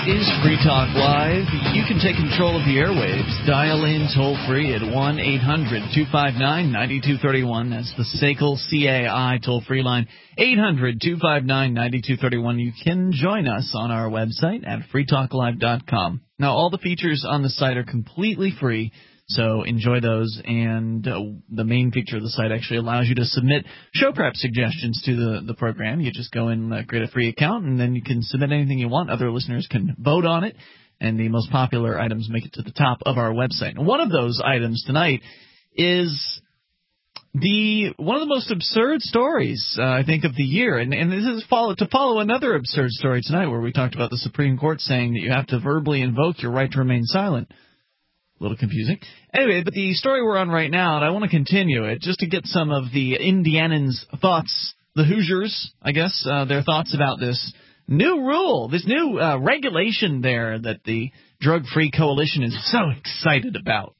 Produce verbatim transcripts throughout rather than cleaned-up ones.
is Free Talk Live. You can take control of the airwaves. Dial in toll-free at one eight hundred two five nine nine two three one. That's the S A C L C A I toll-free line, eight hundred two five nine nine two three one. You can join us on our website at free talk live dot com. Now, all the features on the site are completely free, so enjoy those, and uh, the main feature of the site actually allows you to submit show prep suggestions to the, the program. You just go and uh, create a free account, and then you can submit anything you want. Other listeners can vote on it, and the most popular items make it to the top of our website. And one of those items tonight is the one of the most absurd stories, uh, I think, of the year. And, and this is follow, to follow another absurd story tonight where we talked about the Supreme Court saying that you have to verbally invoke your right to remain silent. A little confusing. Anyway, but the story we're on right now, and I want to continue it just to get some of the Indianans' thoughts, the Hoosiers, I guess, uh, their thoughts about this new rule, this new uh, regulation there that the Drug-Free Coalition is so excited about.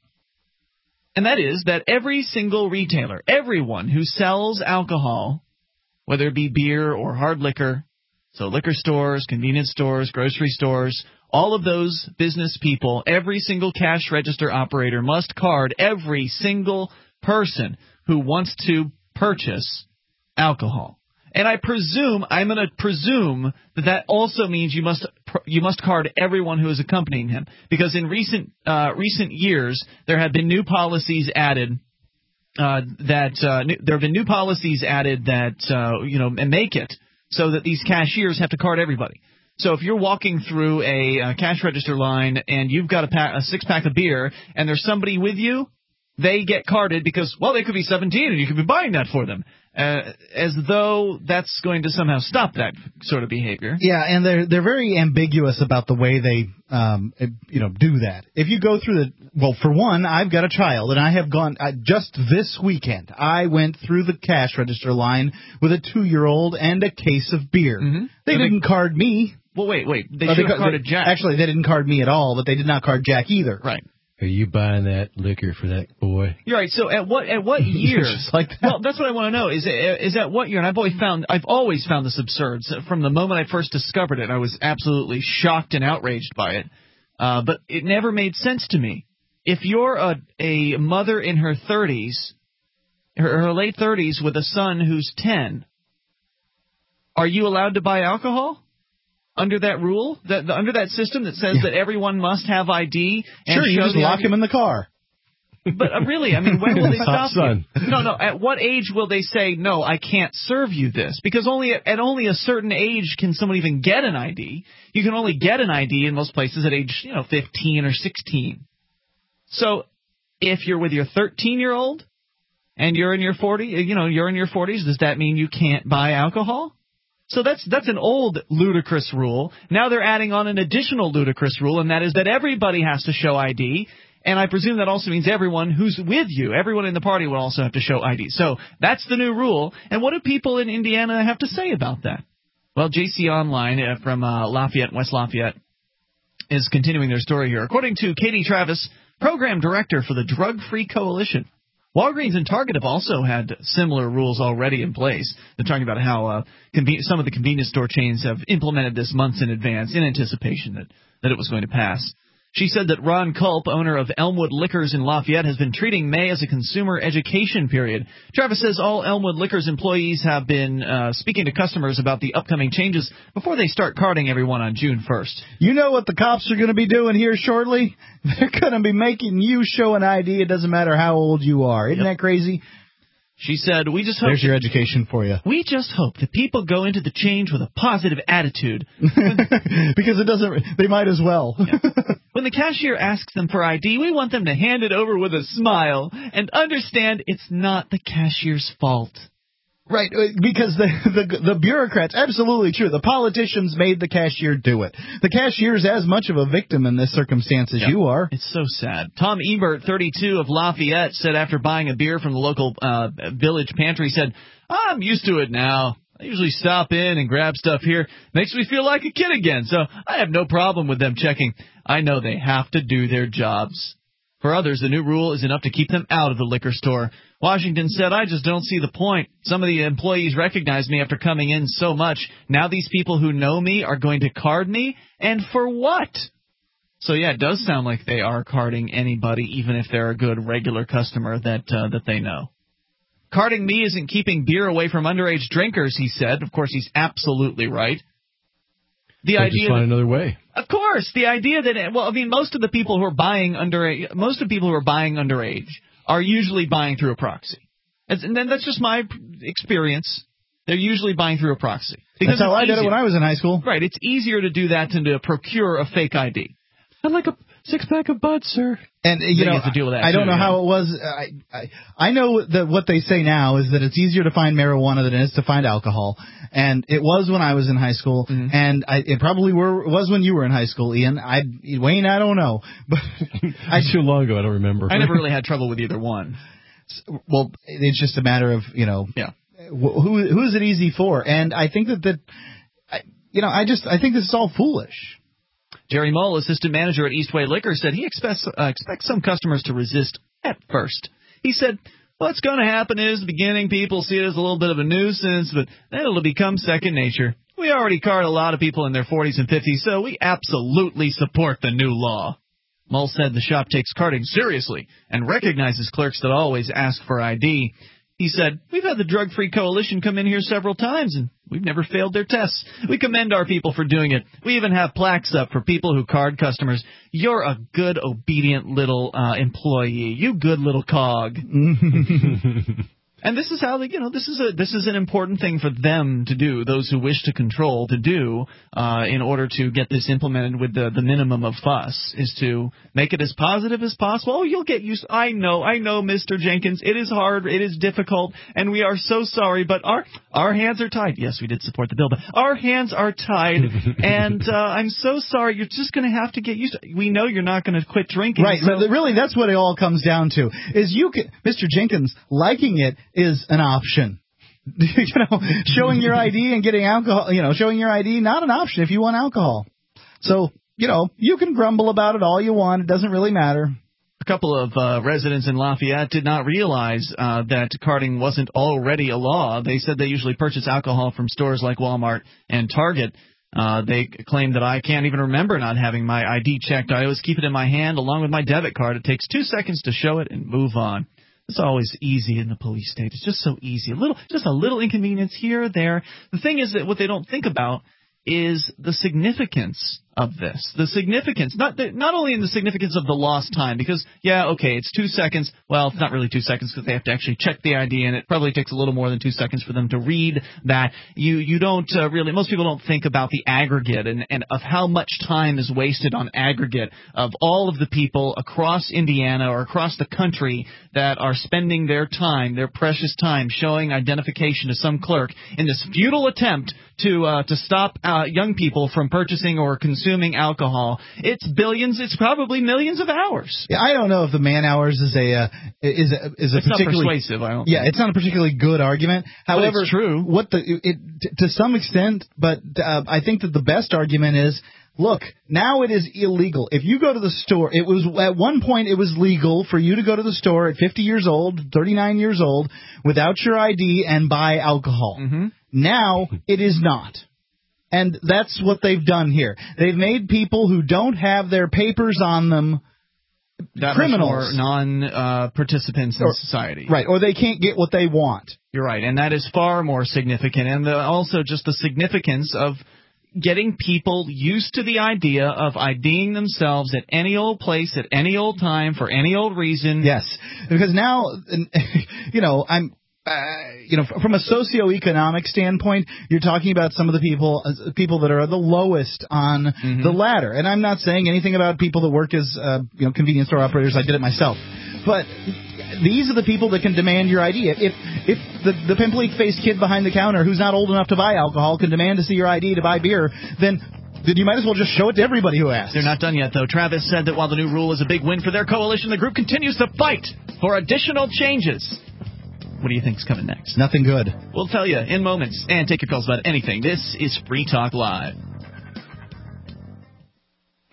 And that is that every single retailer, everyone who sells alcohol, whether it be beer or hard liquor, so liquor stores, convenience stores, grocery stores, all of those business people, every single cash register operator must card every single person who wants to purchase alcohol. And I presume, I'm going to presume that that also means you must you must card everyone who is accompanying him, because in recent uh, recent years there have been new policies added uh, that uh, new, there have been new policies added that uh, you know make it so that these cashiers have to card everybody. So if you're walking through a uh, cash register line and you've got a, pack, a six pack of beer and there's somebody with you, they get carded because, well, they could be seventeen and you could be buying that for them. Uh, as though that's going to somehow stop that sort of behavior. Yeah, and they're they're very ambiguous about the way they um you know do that. If you go through the well, for one, I've got a child, and I have gone uh, just this weekend. I went through the cash register line with a two-year-old and a case of beer. Mm-hmm. They so didn't they, card me. Well, wait, wait. They oh, should they, have carded they, Jack. Actually, they didn't card me at all, but they did not card Jack either. Right. Are you buying that liquor for that boy? You're right. So at what at what year? Just like that. Well, that's what I want to know. Is it, is at what year? And I've always found I've always found this absurd. So from the moment I first discovered it, I was absolutely shocked and outraged by it. Uh, but it never made sense to me. If you're a a mother in her thirties, her, her late thirties, with a son who's ten, are you allowed to buy alcohol? Under that rule, that under that system that says yeah. that everyone must have I D? And sure, you show just lock I D? him in the car. But uh, really, I mean, when will they stop son. you? No, no. At what age will they say, no, I can't serve you this? Because only at, at only a certain age can someone even get an I D. You can only get an I D in most places at age, you know, fifteen or sixteen. So if you're with your thirteen-year-old and you're in your forties, you know, you're in your forties, does that mean you can't buy alcohol? So that's that's an old ludicrous rule. Now they're adding on an additional ludicrous rule, and that is that everybody has to show I D. And I presume that also means everyone who's with you, everyone in the party will also have to show I D. So that's the new rule. And what do people in Indiana have to say about that? Well, J C Online uh, from uh, Lafayette, West Lafayette, is continuing their story here. According to Katie Travis, program director for the Drug-Free Coalition, Walgreens and Target have also had similar rules already in place. They're talking about how uh, conven- some of the convenience store chains have implemented this months in advance in anticipation that, that it was going to pass. She said that Ron Culp, owner of Elmwood Liquors in Lafayette, has been treating May as a consumer education period. Travis says all Elmwood Liquors employees have been uh, speaking to customers about the upcoming changes before they start carding everyone on June first. You know what the cops are going to be doing here shortly? They're going to be making you show an I D. It doesn't matter how old you are. Isn't yep. that crazy? She said, we just hope There's your education for you. We just hope that people go into the change with a positive attitude. Because it doesn't, they might as well. Yeah. When the cashier asks them for I D, we want them to hand it over with a smile and understand it's not the cashier's fault. Right, because the, the the bureaucrats, absolutely true. The politicians made the cashier do it. The cashier's as much of a victim in this circumstance as yep. you are. It's so sad. Tom Ebert, thirty-two, of Lafayette, said after buying a beer from the local uh, village pantry, said, I'm used to it now. I usually stop in and grab stuff here. Makes me feel like a kid again, so I have no problem with them checking. I know they have to do their jobs. For others, the new rule is enough to keep them out of the liquor store. Washington said, I just don't see the point. Some of the employees recognize me after coming in so much. Now these people who know me are going to card me? And for what? So, yeah, it does sound like they are carding anybody, even if they're a good regular customer that uh, that they know. Carding me isn't keeping beer away from underage drinkers, he said. Of course, he's absolutely right. The They'll idea just find that, another way. Of course, the idea that, well, I mean, most of the people who are buying underage, most of the people who are buying underage are usually buying through a proxy. And then that's just my experience. They're usually buying through a proxy. Because that's how I did it when I was in high school. Right, it's easier to do that than to procure a fake I D. I'd like a six-pack of Bud, sir. And, you know, you have to deal with that I don't too, know yeah. how it was. I, I I know that what they say now is that it's easier to find marijuana than it is to find alcohol. And it was when I was in high school. Mm-hmm. And I, it probably were was when you were in high school, Ian. I Wayne, I don't know. But I, too long ago, I don't remember. I never really had trouble with either one. Well, it's just a matter of, you know, yeah. who who is it easy for? And I think that, that I, you know, I just I think this is all foolish. Jerry Mull, assistant manager at Eastway Liquor, said he expects uh, expects some customers to resist at first. He said, what's going to happen is, at the beginning, people see it as a little bit of a nuisance, but then it'll become second nature. We already card a lot of people in their forties and fifties, so we absolutely support the new law. Mull said the shop takes carding seriously and recognizes clerks that always ask for I D. He said, we've had the Drug Free Coalition come in here several times, and we've never failed their tests. We commend our people for doing it. We even have plaques up for people who card customers. You're a good, obedient little uh, employee. You good little cog. And this is how they, you know, this is a this is an important thing for them to do, those who wish to control to do, uh, in order to get this implemented with the, the minimum of fuss, is to make it as positive as possible. Oh, you'll get used. I know, I know, Mister Jenkins. It is hard, it is difficult, and we are so sorry, but our our hands are tied. Yes, we did support the bill, but our hands are tied, and uh, I'm so sorry. You're just going to have to get used to it. We know you're not going to quit drinking. Right. So. Really, that's what it all comes down to. Is you, can, Mister Jenkins, liking it is an option. You know, showing your I D and getting alcohol, you know, showing your I D, not an option if you want alcohol. So, you know, you can grumble about it all you want. It doesn't really matter. A couple of uh, residents in Lafayette did not realize uh, that carding wasn't already a law. They said they usually purchase alcohol from stores like Walmart and Target. Uh, they claim that I can't even remember not having my I D checked. I always keep it in my hand along with my debit card. It takes two seconds to show it and move on. It's always easy in the police state. It's just so easy. A little, just a little inconvenience here or there. The thing is that what they don't think about is the significance of this. The significance, not the, not only in the significance of the lost time, because, yeah, okay, it's two seconds. Well, it's not really two seconds because they have to actually check the I D, and it probably takes a little more than two seconds for them to read that. You you don't uh, really, most people don't think about the aggregate and, and of how much time is wasted on aggregate of all of the people across Indiana or across the country that are spending their time, their precious time, showing identification to some clerk in this futile attempt to uh, to stop uh, young people from purchasing or consuming alcohol. It's billions. It's probably millions of hours. Yeah, I don't know if the man hours is a uh, is a, is a it's particularly not persuasive. I don't. Yeah, think. It's not a particularly good argument. However, but it's true. What the it to some extent, but uh, I think that the best argument is. Look, now it is illegal. If you go to the store, it was at one point it was legal for you to go to the store at fifty years old, thirty-nine years old, without your I D and buy alcohol. Mm-hmm. Now it is not. And that's what they've done here. They've made people who don't have their papers on them that criminals. non-participants uh, in or, society. Right, or they can't get what they want. You're right, and that is far more significant. And the, also just the significance of getting people used to the idea of IDing themselves at any old place, at any old time, for any old reason. Yes, because now, you know, I'm... Uh, you know, from a socioeconomic standpoint, you're talking about some of the people uh, people that are the lowest on mm-hmm. the ladder. And I'm not saying anything about people that work as uh, you know convenience store operators. I did it myself. But these are the people that can demand your I D. If if the, the pimply-faced kid behind the counter who's not old enough to buy alcohol can demand to see your I D to buy beer, then... Then you might as well just show it to everybody who asks. They're not done yet, though. Travis said that while the new rule is a big win for their coalition, the group continues to fight for additional changes. What do you think's coming next? Nothing good. We'll tell you in moments. And take your calls about anything. This is Free Talk Live.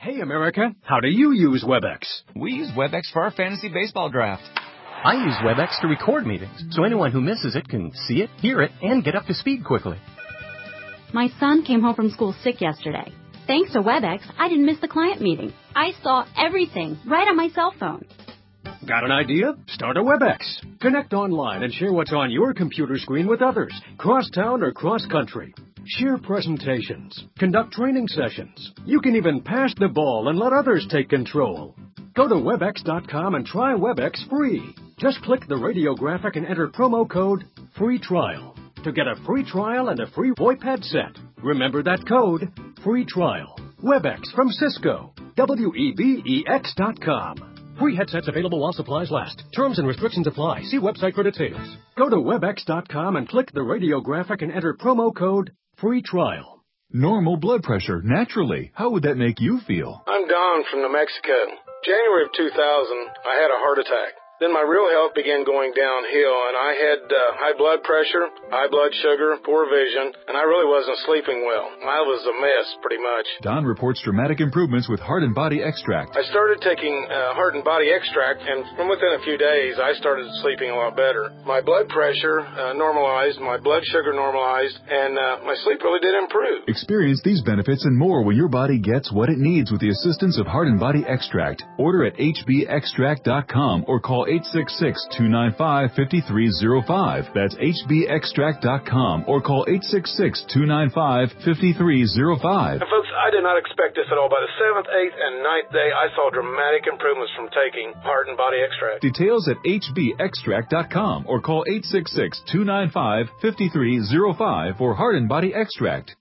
Hey, America, how do you use WebEx? We use WebEx for our fantasy baseball draft. I use WebEx to record meetings, so anyone who misses it can see it, hear it, and get up to speed quickly. My son came home from school sick yesterday. Thanks to WebEx, I didn't miss the client meeting. I saw everything right on my cell phone. Got an idea? Start a WebEx. Connect online and share what's on your computer screen with others, cross-town or cross-country. Share presentations. Conduct training sessions. You can even pass the ball and let others take control. Go to webex dot com and try WebEx free. Just click the radio graphic and enter promo code FREE TRIAL to get a free trial and a free VoIP headset. Remember that code, FREE TRIAL. WebEx from Cisco. W E B E X dot com. Free headsets available while supplies last. Terms and restrictions apply. See website for details. Go to webex dot com and click the radio graphic and enter promo code FREE TRIAL. Normal blood pressure, naturally. How would that make you feel? I'm Don from New Mexico. January of two thousand, I had a heart attack. Then my real health began going downhill, and I had uh, high blood pressure, high blood sugar, poor vision, and I really wasn't sleeping well. I was a mess, pretty much. Don reports dramatic improvements with Heart and Body Extract. I started taking uh, Heart and Body Extract, and from within a few days, I started sleeping a lot better. My blood pressure uh, normalized, my blood sugar normalized, and uh, my sleep really did improve. Experience these benefits and more when your body gets what it needs with the assistance of Heart and Body Extract. Order at H B extract dot com or call eight six six, two nine five, five three zero five. That's H B extract dot com or call eight six six, two nine five, five three zero five. And folks, I did not expect this at all. By the seventh, eighth, and ninth day, I saw dramatic improvements from taking Heart and Body Extract. Details at H B extract dot com or call eight six six, two nine five, five three zero five for Heart and Body Extract.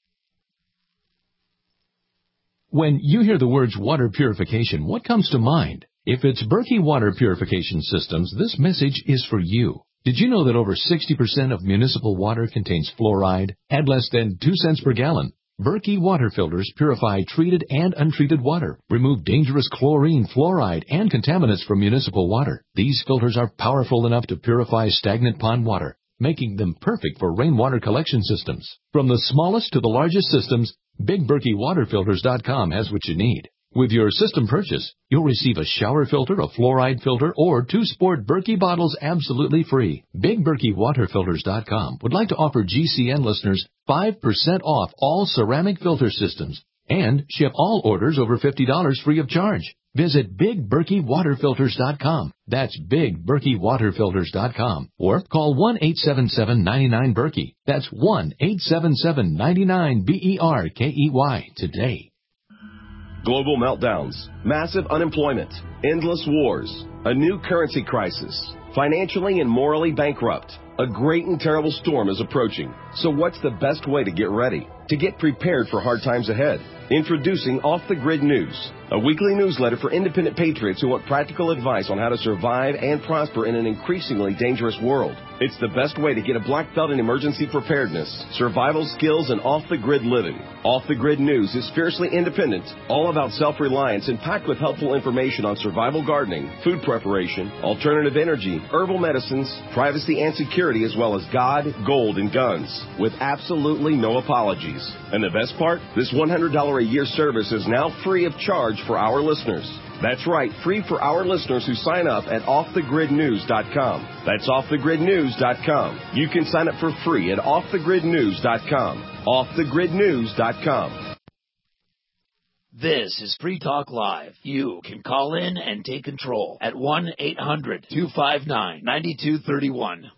When you hear the words water purification, what comes to mind? If it's Berkey Water Purification Systems, this message is for you. Did you know that over sixty percent of municipal water contains fluoride at less than two cents per gallon? Berkey water filters purify treated and untreated water, remove dangerous chlorine, fluoride, and contaminants from municipal water. These filters are powerful enough to purify stagnant pond water, making them perfect for rainwater collection systems. From the smallest to the largest systems, Big Berkey Water Filters dot com has what you need. With your system purchase, you'll receive a shower filter, a fluoride filter, or two sport Berkey bottles absolutely free. Big Berkey Water Filters dot com would like to offer G C N listeners five percent off all ceramic filter systems and ship all orders over fifty dollars free of charge. Visit Big Berkey Water Filters dot com. That's Big Berkey Water Filters dot com. Or call one eight seven seven, nine nine, Berkey. That's one eight seven seven, nine nine, B E R K E Y today. Global meltdowns, massive unemployment, endless wars, a new currency crisis, financially and morally bankrupt. A great and terrible storm is approaching. So what's the best way to get ready? To get prepared for hard times ahead? Introducing Off the Grid News, a weekly newsletter for independent patriots who want practical advice on how to survive and prosper in an increasingly dangerous world. It's the best way to get a black belt in emergency preparedness, survival skills, and off-the-grid living. Off the Grid News is fiercely independent, all about self-reliance, and packed with helpful information on survival gardening, food preparation, alternative energy, herbal medicines, privacy and security, as well as God, gold, and guns, with absolutely no apologies. And the best part? This one hundred dollars a year service is now free of charge for our listeners. That's right, free for our listeners who sign up at off the grid news dot com. That's off the grid news dot com. You can sign up for free at off the grid news dot com. off the grid news dot com. This is Free Talk Live. You can call in and take control at one eight hundred, two five nine, nine two three one.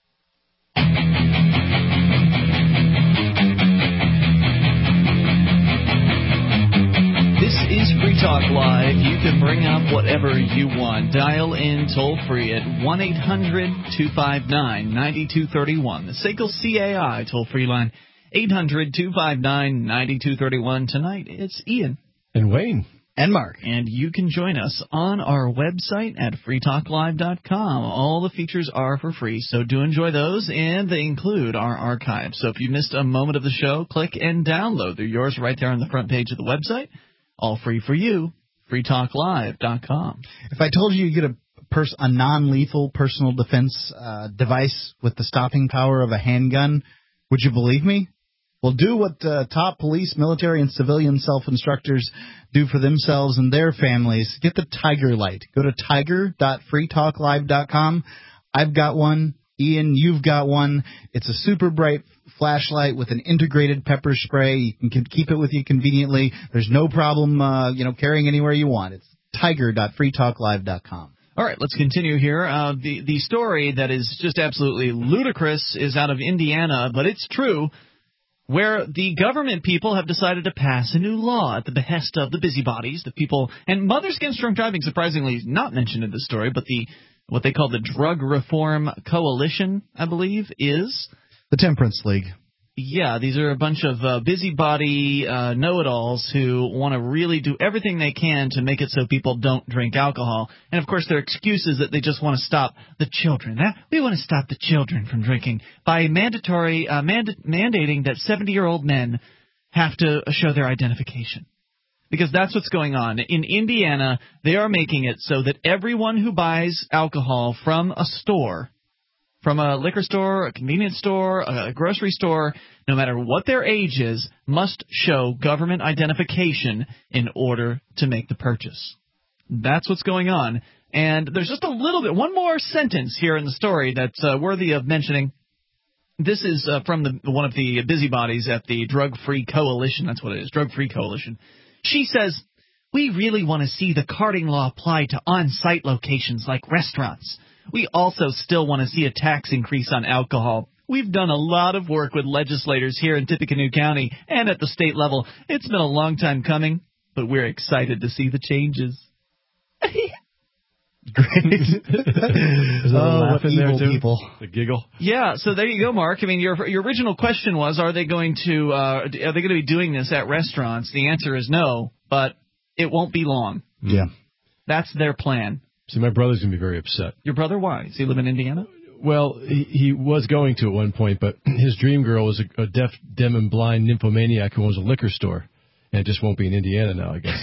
This is Free Talk Live. You can bring up whatever you want. Dial in toll-free at one eight hundred, two five nine, nine two three one. The S A C L C A I toll-free line, eight hundred, two five nine, nine two three one. Tonight, it's Ian. And Wayne. And Mark. And you can join us on our website at free talk live dot com. All the features are for free, so do enjoy those, and they include our archive. So if you missed a moment of the show, click and download. They're yours right there on the front page of the website. All free for you, free talk live dot com. If I told you you get a, pers- a non-lethal personal defense uh, device with the stopping power of a handgun, would you believe me? Well, do what uh, top police, military, and civilian self-instructors do for themselves and their families. Get the Tiger Light. Go to tiger dot free talk live dot com. I've got one. Ian, you've got one. It's a super bright flashlight with an integrated pepper spray. You can, can keep it with you conveniently. There's no problem, uh, you know, carrying anywhere you want. It's tiger dot free talk live dot com. All right, let's continue here. Uh, the, the story that is just absolutely ludicrous is out of Indiana, but it's true, where the government people have decided to pass a new law at the behest of the busybodies, the people. And Mothers Against Drunk Driving, surprisingly, is not mentioned in this story, but the what they call the Drug Reform Coalition, I believe, is. The Temperance League. Yeah, these are a bunch of uh, busybody uh, know-it-alls who want to really do everything they can to make it so people don't drink alcohol. And, of course, their excuse is that they just want to stop the children. That, we want to stop the children from drinking by mandatory uh, mand- mandating that seventy-year-old men have to show their identification. Because that's what's going on. In Indiana, they are making it so that everyone who buys alcohol from a store, from a liquor store, a convenience store, a grocery store, no matter what their age is, must show government identification in order to make the purchase. That's what's going on. And there's just a little bit, one more sentence here in the story that's uh, worthy of mentioning. This is uh, from the, one of the busybodies at the Drug Free Coalition. That's what it is, Drug Free Coalition. She says, we really want to see the carding law apply to on-site locations like restaurants. We also still want to see a tax increase on alcohol. We've done a lot of work with legislators here in Tippecanoe County and at the state level. It's been a long time coming, but we're excited to see the changes. Great. Is there oh, a laugh in there evil too? People. The giggle. Yeah, so there you go, Mark. I mean, your your original question was, are they going to uh, are they going to be doing this at restaurants? The answer is no, but it won't be long. Yeah, that's their plan. See, my brother's gonna be very upset. Your brother? Why? Does he live in Indiana? Well, he, he was going to at one point, but his dream girl was a, a deaf, dumb, and blind nymphomaniac who owns a liquor store, and it just won't be in Indiana now, I guess.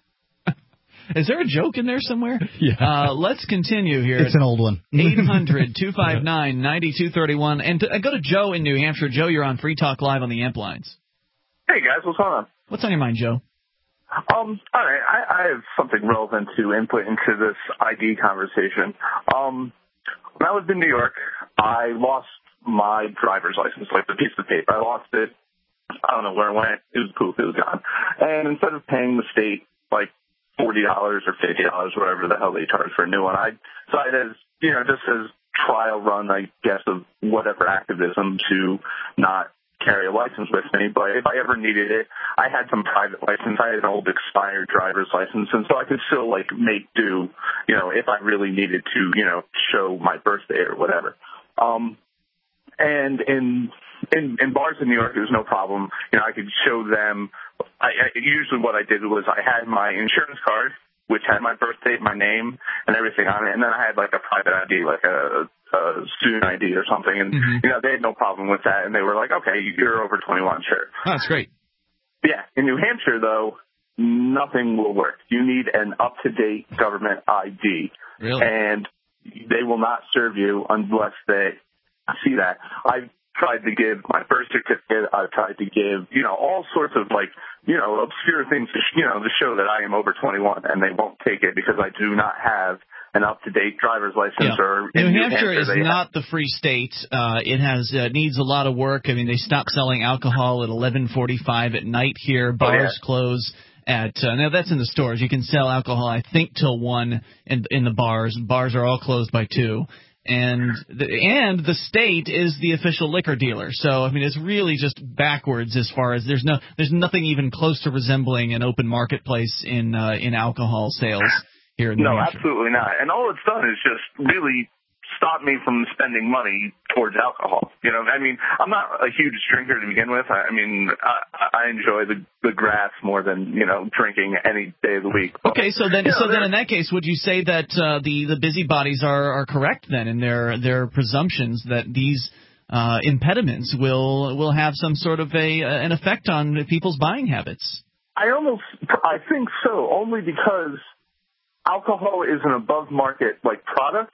Is there a joke in there somewhere? Yeah. Uh, let's continue here. It's an old one. eight hundred two five nine nine two three one. And to, uh, go to Joe in New Hampshire. Joe, you're on Free Talk Live on the Amp Lines. Hey, guys. What's going on? What's on your mind, Joe? Um, all right. I, I have something relevant to input into this I D conversation. Um, when I lived in New York, I lost my driver's license, like the piece of paper. I lost it. I don't know where it went. It was poof. It was gone. And instead of paying the state, like, forty dollars or fifty dollars, whatever the hell they charge for a new one, I decided, as, you know, just as trial run, I guess, of whatever activism to not carry a license with me. But if I ever needed it, I had some private license. I had an old expired driver's license, and so I could still, like, make do, you know, if I really needed to, you know, show my birthday or whatever. Um, and in, in, in bars in New York, it was no problem. You know, I could show them. I, I, usually what I did was I had my insurance card, which had my birth date, my name, and everything on it, and then I had, like, a private I D, like a, a student I D or something, and, mm-hmm. you know, they had no problem with that, and they were like, okay, you're over twenty-one, sure. Oh, that's great. Yeah. In New Hampshire, though, nothing will work. You need an up-to-date government I D. Really? And they will not serve you unless they see that. I've tried to give my birth certificate. I've tried to give, you know, all sorts of, like, you know, obscure things to, you know, to show that I am over twenty-one, and they won't take it because I do not have an up-to-date driver's license. Yeah. Or New, in New Hampshire, Hampshire is not have. the free state. Uh, it has uh, needs a lot of work. I mean, they stopped selling alcohol at eleven forty-five at night here. Bars oh, yeah. close at uh, now that's in the stores. You can sell alcohol, I think, till one in in the bars. Bars are all closed by two. And the, and the state is the official liquor dealer. So, I mean, it's really just backwards as far as there's no there's nothing even close to resembling an open marketplace in uh, in alcohol sales here in New No, Hampshire. absolutely not. And all it's done is just really stop me from spending money towards alcohol. You know, I mean, I'm not a huge drinker to begin with. I, I mean, I, I enjoy the the grass more than, you know, drinking any day of the week. But, okay, so then, you know, so then in that case, would you say that uh, the the busybodies are are correct then in their their presumptions that these uh, impediments will will have some sort of a an effect on people's buying habits? I almost, I think so, only because alcohol is an above market like product.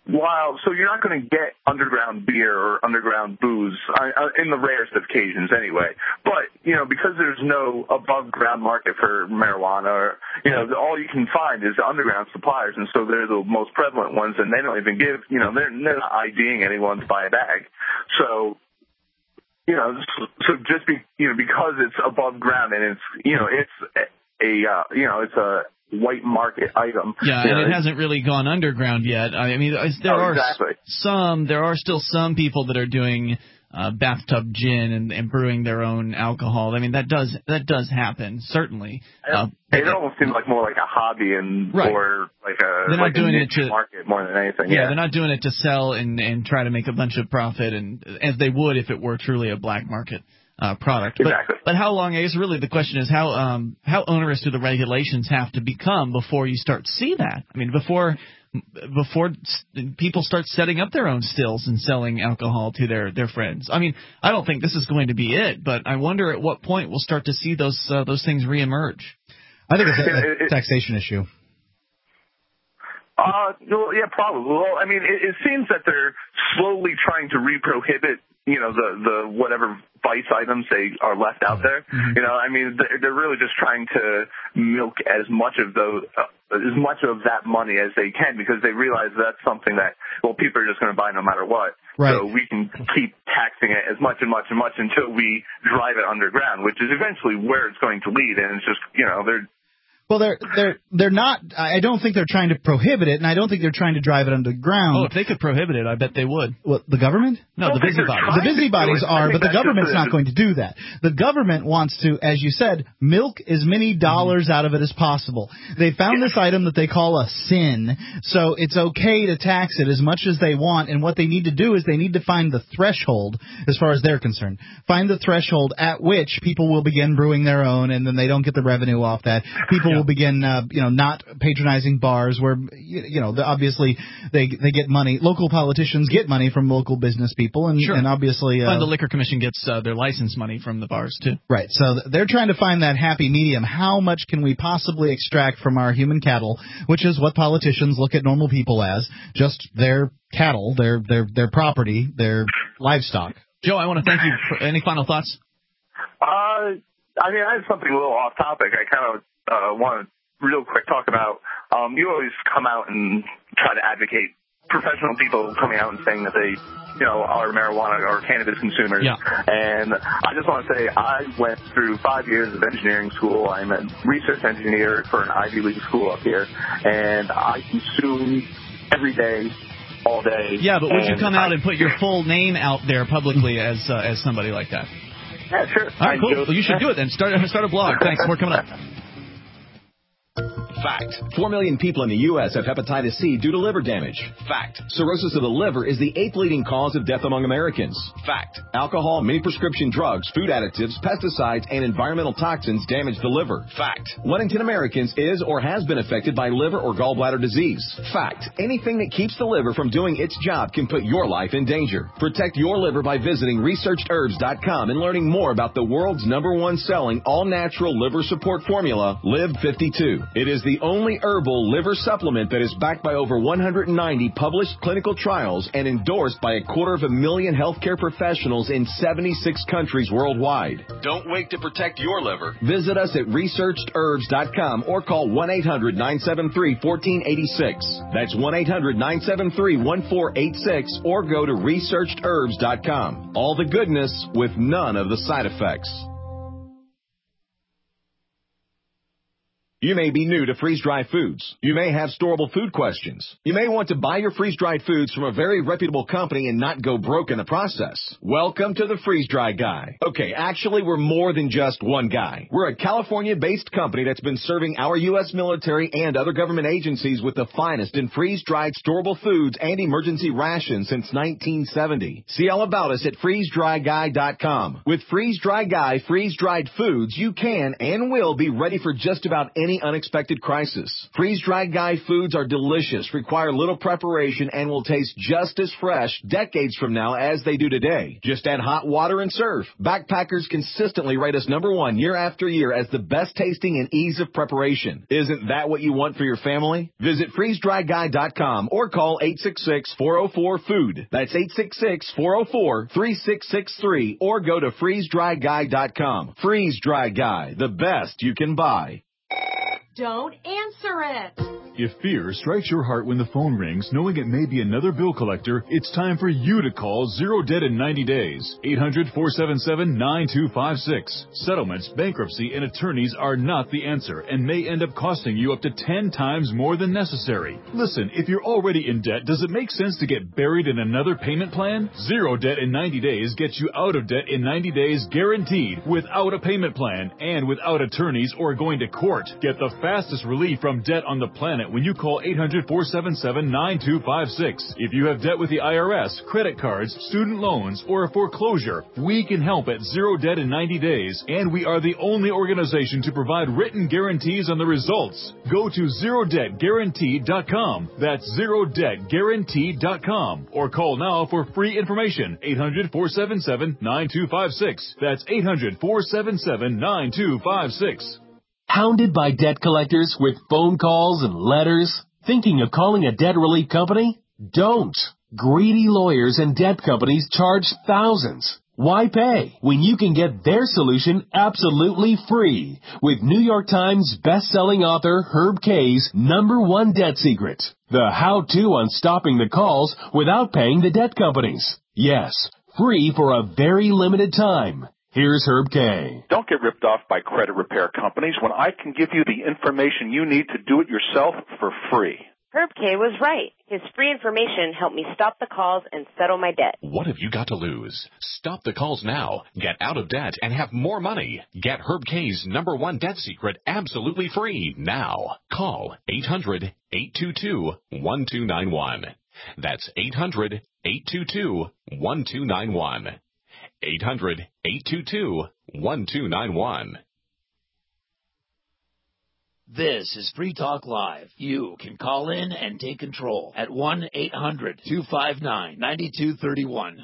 while, so you're not going to get underground beer or underground booze uh, in the rarest of occasions anyway. But, you know, because there's no above ground market for marijuana, or, you know, all you can find is the underground suppliers, and so they're the most prevalent ones, and they don't even give, you know, they're, they're not IDing anyone to buy a bag. So, you know, so just be, you know, because it's above ground and it's, you know, it's a, uh, you know, it's a white market item. Yeah, you and know, it hasn't really gone underground yet. I mean, there oh, are exactly. some, there are still some people that are doing uh, bathtub gin and, and brewing their own alcohol. I mean, that does that does happen, certainly. Uh, it almost seems like more like a hobby and right. or like a, they're like not doing a it niche to market more than anything. Yeah, Yeah, they're not doing it to sell and, and try to make a bunch of profit, and as they would if it were truly a black market uh, product. Exactly. But, but how long? I guess really the question is how um, how onerous do the regulations have to become before you start to see that? I mean, before before people start setting up their own stills and selling alcohol to their, their friends. I mean, I don't think this is going to be it, but I wonder at what point we'll start to see those uh, those things reemerge. I think it's a, a taxation issue. Uh, well, yeah, probably. Well, I mean, it, it seems that they're slowly trying to re-prohibit, you know, the, the whatever vice items they are left out there. Mm-hmm. You know, I mean, they're, they're really just trying to milk as much of those, uh, as much of that money as they can, because they realize that's something that, well, people are just going to buy no matter what. Right. So we can keep taxing it as much and much and much until we drive it underground, which is eventually where it's going to lead. And it's just, you know, they're, Well, they're they're they're not. I don't think they're trying to prohibit it, and I don't think they're trying to drive it underground. Oh, if they could prohibit it, I bet they would. What, the government? No, the busybodies. The busybodies are, but the government's not going to do that. The government wants to, as you said, milk as many dollars out of it as possible. They found this item that they call a sin, so it's okay to tax it as much as they want. And what they need to do is they need to find the threshold, as far as they're concerned, find the threshold at which people will begin brewing their own, and then they don't get the revenue off that. People will begin, uh, you know, not patronizing bars where, you know, obviously they they get money. Local politicians get money from local business people, and, sure. and obviously, uh, and the Liquor Commission gets uh, their license money from the bars too. Right. So they're trying to find that happy medium. How much can we possibly extract from our human cattle, which is what politicians look at normal people as, just their cattle, their their their property, their livestock. Joe, I want to thank you. For any final thoughts? Uh, I mean, I have something a little off topic. I kind of uh, want to real quick talk about, um, you always come out and try to advocate professional people coming out and saying that they, you know, are marijuana or cannabis consumers. Yeah. And I just want to say I went through five years of engineering school. I'm a research engineer for an Ivy League school up here, and I consume every day, all day. Yeah, but would you come I, out and put your full name out there publicly as uh, as somebody like that? Yeah, sure. All right, cool. Well, you should do it then. Start start a blog. Thanks. More coming up. Fact. Four million people in the U S have hepatitis C due to liver damage. Fact. Cirrhosis of the liver is the eighth leading cause of death among Americans. Fact. Alcohol, many prescription drugs, food additives, pesticides, and environmental toxins damage the liver. Fact. One in ten Americans is or has been affected by liver or gallbladder disease. Fact. Anything that keeps the liver from doing its job can put your life in danger. Protect your liver by visiting researched herbs dot com and learning more about the world's number one selling all-natural liver support formula, Live fifty-two. It is the only herbal liver supplement that is backed by over one hundred ninety published clinical trials and endorsed by a quarter of a million healthcare professionals in seventy-six countries worldwide. Don't wait to protect your liver. Visit us at researched herbs dot com or call one eight hundred nine seven three one four eight six. That's one eight hundred nine seven three one four eight six or go to researched herbs dot com. All the goodness with none of the side effects. You may be new to freeze-dried foods. You may have storable food questions. You may want to buy your freeze-dried foods from a very reputable company and not go broke in the process. Welcome to the Freeze-Dry Guy. Okay, actually, we're more than just one guy. We're a California-based company that's been serving our U S military and other government agencies with the finest in freeze-dried storable foods and emergency rations since nineteen seventy. See all about us at freeze dry guy dot com. With Freeze-Dry Guy freeze-dried foods, you can and will be ready for just about any any unexpected crisis. Freeze-dried Guy foods are delicious, require little preparation, and will taste just as fresh decades from now as they do today. Just add hot water and serve. Backpackers consistently rate us number one year after year as the best tasting and ease of preparation. Isn't that what you want for your family? Visit freeze dry guy dot com or call eight six six, four oh four, food. That's eight six six, four oh four, three six six three or go to freeze dry guy dot com. Freeze Dry Guy, the best you can buy. Don't answer it. If fear strikes your heart when the phone rings, knowing it may be another bill collector, it's time for you to call Zero Debt in ninety days. eight hundred, four seven seven, nine two five six. Settlements, bankruptcy, and attorneys are not the answer and may end up costing you up to ten times more than necessary. Listen, if you're already in debt, does it make sense to get buried in another payment plan? Zero Debt in ninety days gets you out of debt in ninety days guaranteed, without a payment plan and without attorneys or going to court. Get the fastest relief from debt on the planet when you call eight hundred, four seven seven, nine two five six. If you have debt with the I R S, credit cards, student loans, or a foreclosure, we can help at Zero Debt in ninety days, and we are the only organization to provide written guarantees on the results. Go to zero debt guaranteed dot com. That's zero debt guaranteed dot com. Or call now for free information. eight hundred, four seven seven, nine two five six. That's eight hundred, four seven seven, nine two five six. Hounded by debt collectors with phone calls and letters? Thinking of calling a debt relief company? Don't. Greedy lawyers and debt companies charge thousands. Why pay when you can get their solution absolutely free with New York Times best-selling author Herb Kay's number one debt secret, the how-to on stopping the calls without paying the debt companies. Yes, free for a very limited time. Here's Herb Kay. Don't get ripped off by credit repair companies when I can give you the information you need to do it yourself for free. Herb Kay was right. His free information helped me stop the calls and settle my debt. What have you got to lose? Stop the calls now. Get out of debt and have more money. Get Herb Kay's number one debt secret absolutely free now. Call eight hundred, eight two two, one two nine one. That's eight hundred, eight two two, one two nine one. eight hundred, eight two two, one two nine one. This is Free Talk Live. You can call in and take control at one eight hundred, two five nine, nine two three one.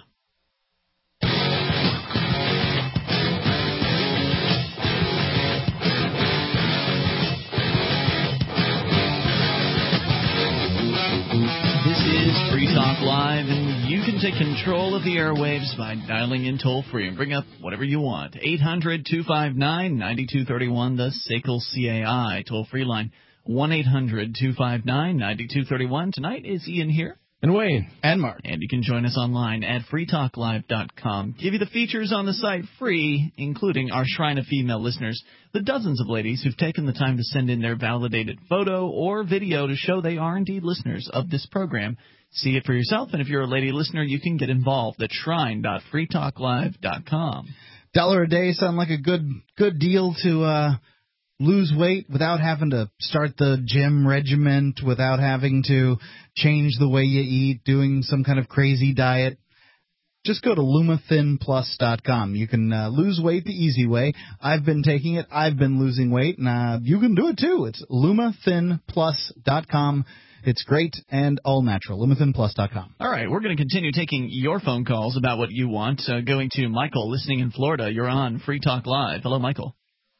This is Free Talk Live, and you can take control of the airwaves by dialing in toll-free and bring up whatever you want. eight hundred, two five nine, nine two three one, the S A C L C A I toll-free line. one eight hundred, two five nine, nine two three one. Tonight is Ian here. And Wayne. And Mark. And you can join us online at free talk live dot com. Give you the features on the site free, including our Shrine of Female Listeners, the dozens of ladies who've taken the time to send in their validated photo or video to show they are indeed listeners of this program. See it for yourself, and if you're a lady listener, you can get involved at shrine dot free talk live dot com. Dollar a day sound like a good good deal to uh, lose weight without having to start the gym regiment, without having to change the way you eat, doing some kind of crazy diet. Just go to luma thin plus dot com. You can uh, lose weight the easy way. I've been taking it. I've been losing weight, and uh, you can do it too. It's luma thin plus dot com. It's great and all natural. luma thin plus dot com. All right, we're going to continue taking your phone calls about what you want. Uh, going to Michael, listening in Florida. You're on Free Talk Live. Hello, Michael.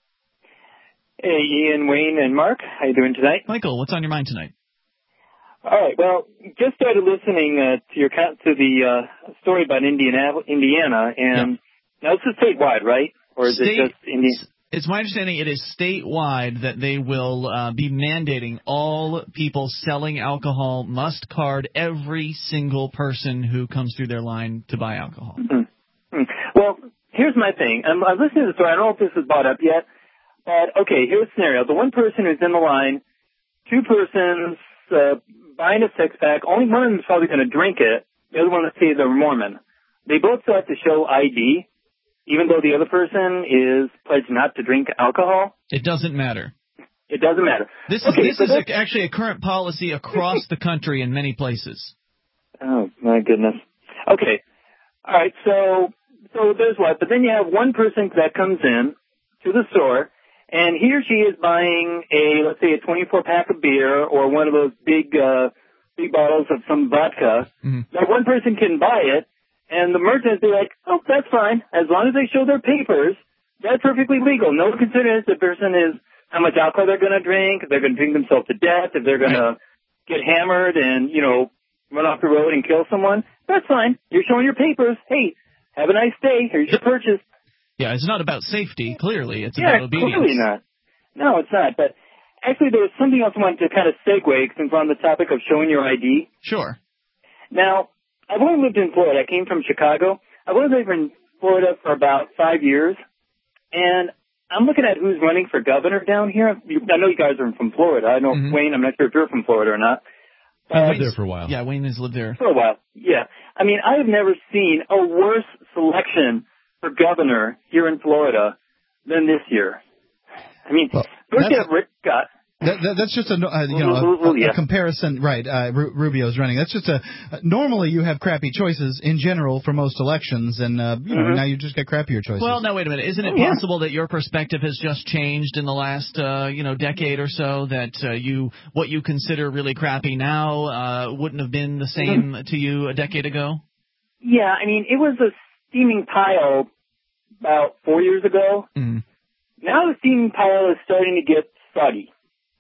Hey, Ian, Wayne, and Mark. How you doing tonight? Michael, what's on your mind tonight? All right. Well, just started listening uh, to your to the uh, story about Indiana, Indiana, and yeah. Now this is statewide, right? Or is State, it just Indiana? It's my understanding it is statewide that they will uh, be mandating all people selling alcohol must card every single person who comes through their line to buy alcohol. Mm-hmm. Mm-hmm. Well, here's my thing. I'm, I'm listening to the story. I don't know if this was brought up yet, but okay, here's a scenario. The one person who's in the line, two persons uh, buying a six-pack. Only one of them is probably going to drink it. The other one, let's say, they're Mormon. They both still have to show I D. Even though the other person is pledged not to drink alcohol? It doesn't matter. It doesn't matter. This okay, is, this so is this... a, actually a current policy across the country in many places. Oh, my goodness. Okay. All right, so so there's what? But then you have one person that comes in to the store, and he or she is buying a, let's say, a twenty-four pack of beer or one of those big, uh, big bottles of some vodka. Mm-hmm. Now, one person can buy it, and the merchants are like, oh, that's fine. As long as they show their papers, that's perfectly legal. No one considers the person is how much alcohol they're going to drink, if they're going to drink themselves to death, if they're going to get hammered and, you know, run off the road and kill someone. That's fine. You're showing your papers. Hey, have a nice day. Here's your purchase. Yeah, it's not about safety, clearly. It's yeah, about obedience. Clearly not. No, it's not. But actually, there was something else I wanted to kind of segue since we're on the topic of showing your I D. Sure. Now, I've only lived in Florida. I came from Chicago. I've only lived in Florida for about five years. And I'm looking at who's running for governor down here. I know you guys are from Florida. I know, mm-hmm. Wayne, I'm not sure if you're from Florida or not. I lived there for a while. Yeah, Wayne has lived there. For a while, yeah. I mean, I have never seen a worse selection for governor here in Florida than this year. I mean, well, first you have Rick Scott. That, that, that's just a uh, you know a, a, a comparison, right? Uh, Ru- Rubio's running. That's just a. Uh, normally, you have crappy choices in general for most elections, and uh, you know mm-hmm. now you just get crappier choices. Well, no, wait a minute. Isn't it oh, possible yeah. that your perspective has just changed in the last uh, you know decade or so? That uh, you what you consider really crappy now uh, wouldn't have been the same mm-hmm. to you a decade ago? Yeah, I mean, it was a steaming pile about four years ago. Mm-hmm. Now the steaming pile is starting to get soggy.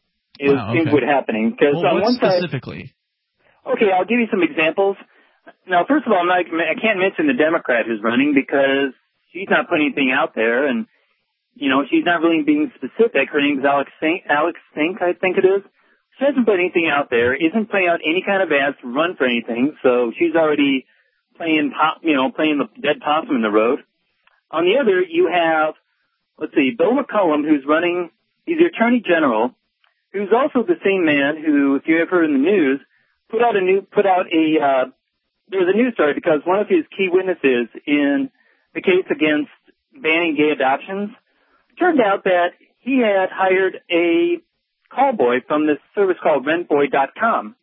Is wow, things okay. what's happening. Because well, on what one specifically? Side, okay, I'll give you some examples. Now, first of all, I'm not, I can't mention the Democrat who's running because she's not putting anything out there, and you know she's not really being specific. Her name's Alex Sink, Alex Sink, I think it is. She hasn't put anything out there. Isn't putting out any kind of ads to run for anything. So she's already playing pop, you know, playing the dead possum in the road. On the other, you have, let's see, Bill McCollum, who's running. He's the Attorney General. Who's also the same man who, if you ever heard in the news, put out a new, put out a, uh, there was a news story because one of his key witnesses in the case against banning gay adoptions turned out that he had hired a call boy from this service called rent boy dot com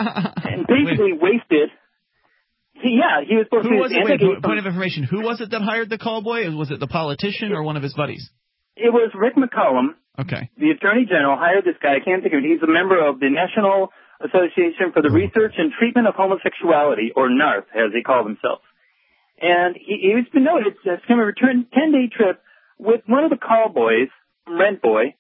and basically wasted, he, yeah, he was supposed who to was it? Wait, point, point of information. Who was it that hired the call boy? Was it the politician or one of his buddies? It was Rick McCollum. Okay. The Attorney General hired this guy. I can't think of it. He's a member of the National Association for the Research and Treatment of Homosexuality, or NARTH, as they call themselves. And he, he's been noted to have a return ten-day trip with one of the call boys from Rent Boy.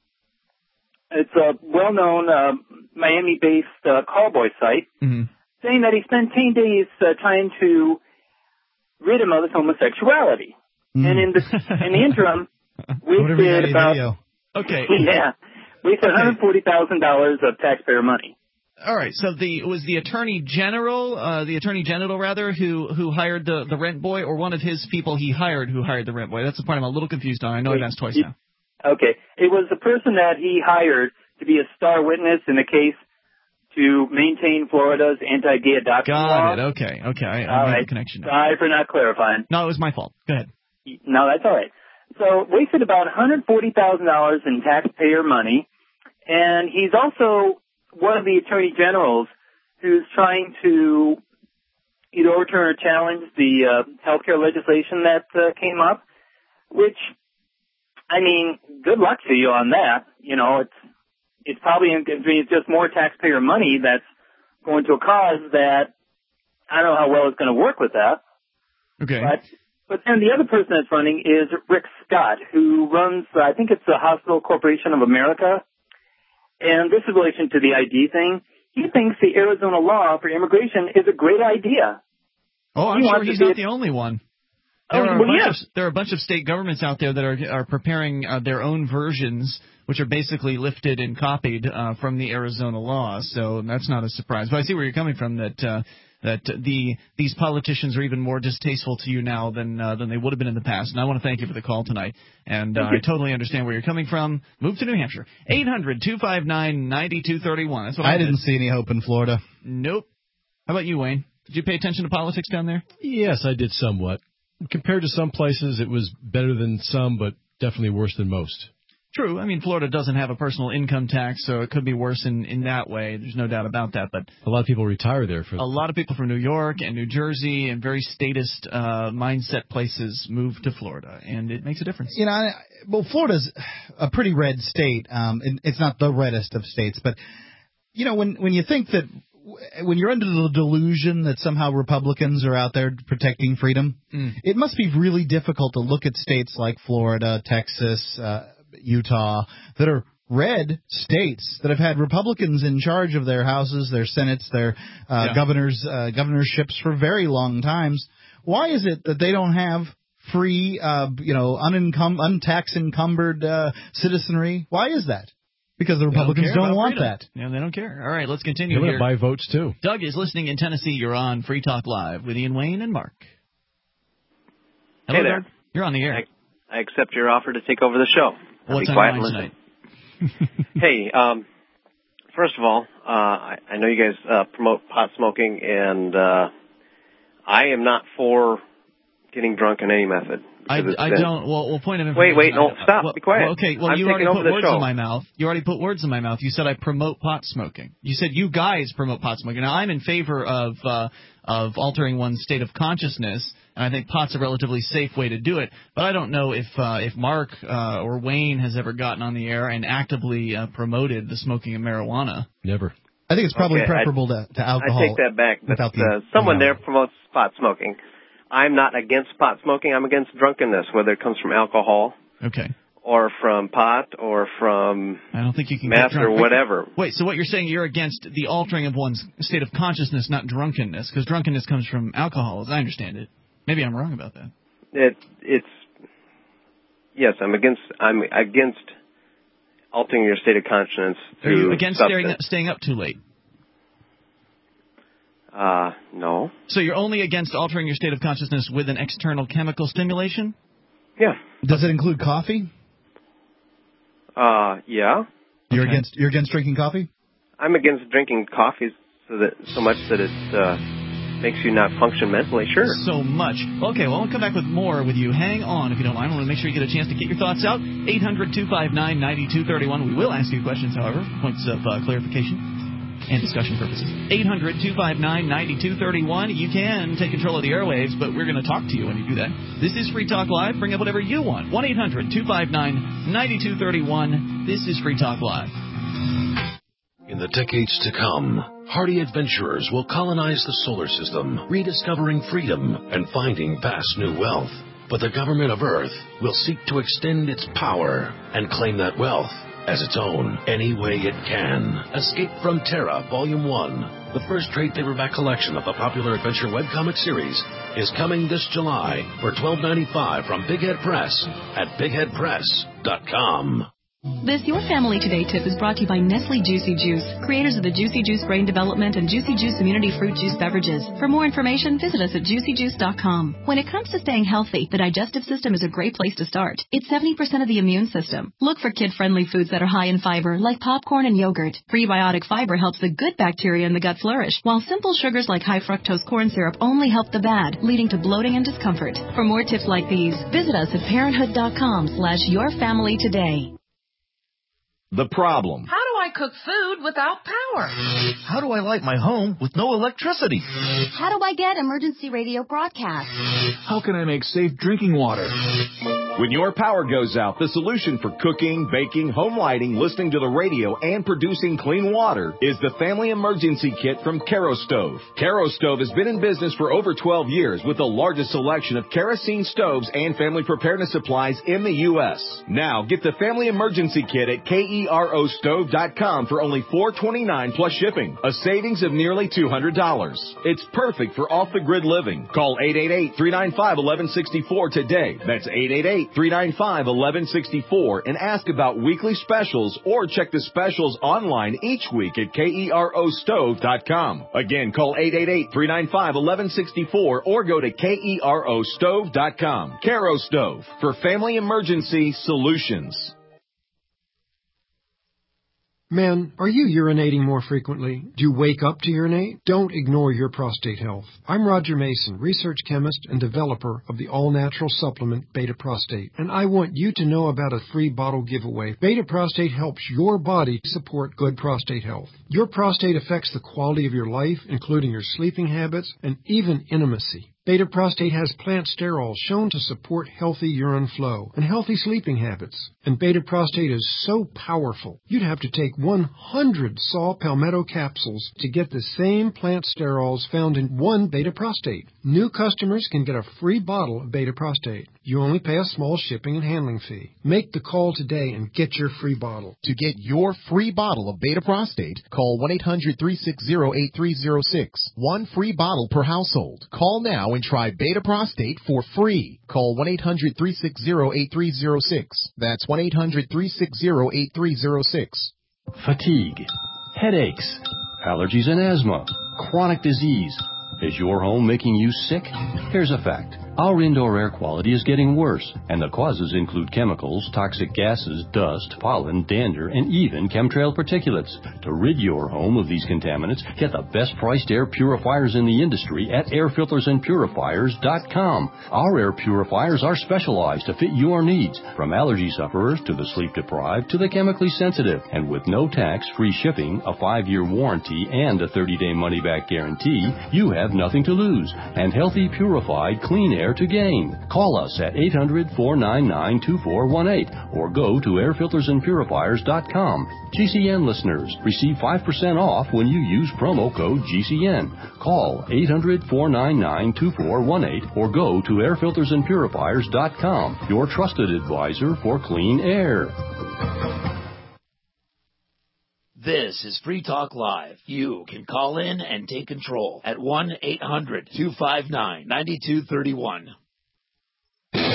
It's a well-known uh, Miami-based uh, call boy site, mm-hmm. saying that he spent ten days uh, trying to rid him of his homosexuality. Mm. And in the in the interim, wasted about... Video. Okay. Yeah. Wasted one hundred forty thousand dollars of taxpayer money. All right. So the was the Attorney General, uh, the Attorney General rather, who who hired the, the rent boy, or one of his people he hired who hired the rent boy? That's the part I'm a little confused on. I know I've asked twice now. Okay. It was the person that he hired to be a star witness in the case to maintain Florida's anti-gay adoption Got law. it. Okay. Okay. I, I all made right. the connection now. Sorry for not clarifying. No, it was my fault. Go ahead. No, that's all right. So wasted about one hundred forty thousand dollars in taxpayer money, and he's also one of the attorney generals who's trying to either overturn or challenge the uh, healthcare legislation that uh, came up, which, I mean, good luck to you on that. You know, it's it's probably I mean, it's just more taxpayer money that's going to a cause that I don't know how well it's going to work with that. Okay. But But then the other person that's running is Rick Scott, who runs, uh, I think it's the Hospital Corporation of America. And this is in relation to the I D thing. He thinks the Arizona law for immigration is a great idea. Oh, I'm he sure he's not the only one. There, oh, are well, a bunch yeah. of, there are a bunch of state governments out there that are are preparing uh, their own versions, which are basically lifted and copied uh, from the Arizona law. So that's not a surprise. But I see where you're coming from, that uh, that the these politicians are even more distasteful to you now than uh, than they would have been in the past. And I want to thank you for the call tonight. And uh, I totally understand where you're coming from. Move to New Hampshire. eight hundred two five nine nine two three one. That's what I, I did. didn't see any hope in Florida. Nope. How about you, Wayne? Did you pay attention to politics down there? Yes, I did somewhat. Compared to some places, it was better than some, but definitely worse than most. True. I mean, Florida doesn't have a personal income tax, so it could be worse in, in that way. There's no doubt about that. But a lot of people retire there. For a lot of people from New York and New Jersey and very statist uh, mindset places move to Florida, and it makes a difference. You know, I, well, Florida's a pretty red state. Um, it, it's not the reddest of states, but you know, when when you think that when you're under the delusion that somehow Republicans are out there protecting freedom, mm. it must be really difficult to look at states like Florida, Texas, uh, Utah, that are red states that have had Republicans in charge of their houses, their senates, their uh, yeah. governors, uh, governorships for very long times. Why is it that they don't have free, uh, you know, unincum- untax encumbered uh, citizenry? Why is that? Because the Republicans don't, don't want freedom. that. Yeah, they don't care. All right, let's continue They're here. They're going to buy votes, too. Doug is listening in Tennessee. You're on Free Talk Live with Ian Wayne and Mark. Hello, hey there. Doug. You're on the air. I, I accept your offer to take over the show. I'll What's be on quiet your mind and tonight? Hey, um, first of all, uh, I, I know you guys uh, promote pot smoking, and uh, I am not for getting drunk in any method. I, I don't. Well, well, point of information. Wait, wait, no, stop. Well, be quiet. Well, okay, well, I'm you already put words show. in my mouth. You already put words in my mouth. You said I promote pot smoking. You said you guys promote pot smoking. Now, I'm in favor of uh, of altering one's state of consciousness, and I think pot's a relatively safe way to do it. But I don't know if uh, if Mark uh, or Wayne has ever gotten on the air and actively uh, promoted the smoking of marijuana. Never. I think it's probably okay, preferable I, to, to alcohol. I take that back. But the, uh, someone you know. there promotes pot smoking. I'm not against pot smoking. I'm against drunkenness, whether it comes from alcohol, okay, or from pot, or from I don't think you can meth get drunk. or whatever. Wait, wait, so what you're saying, you're against the altering of one's state of consciousness, not drunkenness, because drunkenness comes from alcohol, as I understand it. Maybe I'm wrong about that. It, it's yes, I'm against. I'm against altering your state of consciousness through Are you against staying, staying up too late? Uh, no. So you're only against altering your state of consciousness with an external chemical stimulation? Yeah. Does it include coffee? Uh, yeah. You're okay. against you're against drinking coffee? I'm against drinking coffee so that so much that it uh, makes you not function mentally. Sure. So much. Okay, well, I'll come back with more with you. Hang on, if you don't mind. I want to make sure you get a chance to get your thoughts out. eight hundred two five nine nine two three one. We will ask you questions, however, points of uh, clarification and discussion purposes. eight hundred two five nine nine two three one. You can take control of the airwaves, but we're going to talk to you when you do that. This is Free Talk Live. Bring up whatever you want. one eight hundred two five nine nine two three one. This is Free Talk Live. In the decades to come, hardy adventurers will colonize the solar system, rediscovering freedom and finding vast new wealth. But the government of Earth will seek to extend its power and claim that wealth as its own any way it can. Escape from Terra Volume one, the first trade paperback collection of the popular adventure webcomic series, is coming this July for twelve ninety-five from Big Head Press at big head press dot com. This Your Family Today tip is brought to you by Nestle Juicy Juice, creators of the Juicy Juice Brain Development and Juicy Juice Immunity Fruit Juice beverages. For more information, visit us at juicy juice dot com. When it comes to staying healthy, the digestive system is a great place to start. It's seventy percent of the immune system. Look for kid-friendly foods that are high in fiber, like popcorn and yogurt. Prebiotic fiber helps the good bacteria in the gut flourish, while simple sugars like high fructose corn syrup only help the bad, leading to bloating and discomfort. For more tips like these, visit us at parenthood dot com slash your family today. The problem. How do I cook food without power? How do I light my home with no electricity? How do I get emergency radio broadcasts? How can I make safe drinking water? When your power goes out, the solution for cooking, baking, home lighting, listening to the radio, and producing clean water is the Family Emergency Kit from Kerastove. Kerastove has been in business for over twelve years with the largest selection of kerosene stoves and family preparedness supplies in the U S. Now, get the Family Emergency Kit at kero stove dot com for only four dollars and twenty-nine cents plus shipping, a savings of nearly two hundred dollars. It's perfect for off-the-grid living. Call eight eight eight, three nine five, one one six four today. That's eight eight eight, three nine five, one one six four and ask about weekly specials or check the specials online each week at kero stove dot com. Again, call eight eight eight, three nine five, one one six four or go to kero stove dot com. Kero Stove, for family emergency solutions. Men, are you urinating more frequently? Do you wake up to urinate? Don't ignore your prostate health. I'm Roger Mason, research chemist and developer of the all-natural supplement Beta Prostate, and I want you to know about a free bottle giveaway. Beta Prostate helps your body support good prostate health. Your prostate affects the quality of your life, including your sleeping habits and even intimacy. Beta Prostate has plant sterols shown to support healthy urine flow and healthy sleeping habits. And Beta Prostate is so powerful, you'd have to take one hundred saw palmetto capsules to get the same plant sterols found in one Beta Prostate. New customers can get a free bottle of Beta Prostate. You only pay a small shipping and handling fee. Make the call today and get your free bottle. To get your free bottle of Beta Prostate, call one eight hundred, three six zero, eight three zero six. One free bottle per household. Call now and try Beta Prostate for free. Call one eight hundred, three six zero, eight three zero six. That's one eight hundred, three six zero, eight three zero six. Fatigue, headaches, allergies and asthma, chronic disease. Is your home making you sick? Here's a fact. Our indoor air quality is getting worse, and the causes include chemicals, toxic gases, dust, pollen, dander, and even chemtrail particulates. To rid your home of these contaminants, get the best-priced air purifiers in the industry at air filters and purifiers dot com. Our air purifiers are specialized to fit your needs, from allergy sufferers to the sleep-deprived to the chemically sensitive. And with no tax, free shipping, a five-year warranty, and a thirty-day money-back guarantee, you have nothing to lose, and healthy, purified, clean air to gain. Call us at eight hundred, four nine nine, two four one eight or go to air filters and purifiers dot com. G C N listeners receive five percent off when you use promo code G C N. Call eight hundred, four nine nine, two four one eight or go to air filters and purifiers dot com, your trusted advisor for clean air. This is Free Talk Live. You can call in and take control at one eight hundred, two five nine, nine two three one. This